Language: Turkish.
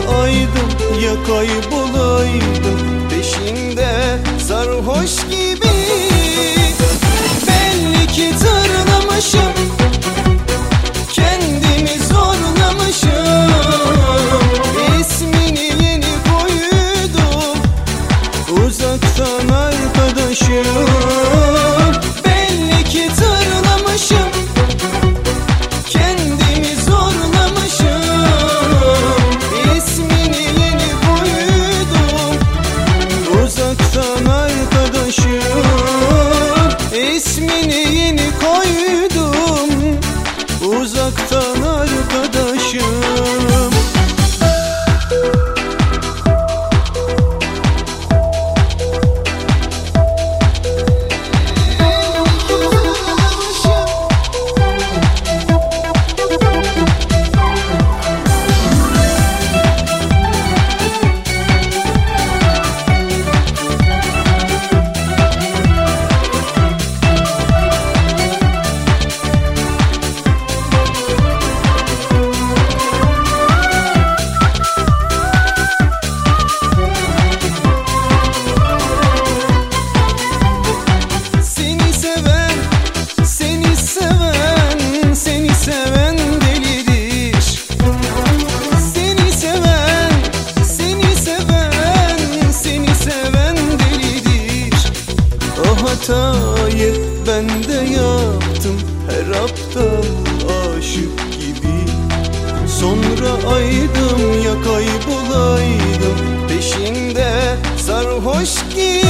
aydım ya kaybolaydım peşinde sarhoş gibi. Belli ki tırlamışım, kendimi zorlamışım, ismini yeni koydum uzaktan arkadaşım. Belli ki tırlamışım, kendimi zorlamışım, ismini yeni koydum uzaktan arkadaşım, ismini yeni koydum uzaktan arkadaşım. Seven delidir, seni seven, seni seven, seni seven delidir. O hatayı ben de yaptım, her aptal aşık gibi. Sonra aydım ya kaybolaydım peşinde sarhoş gibi.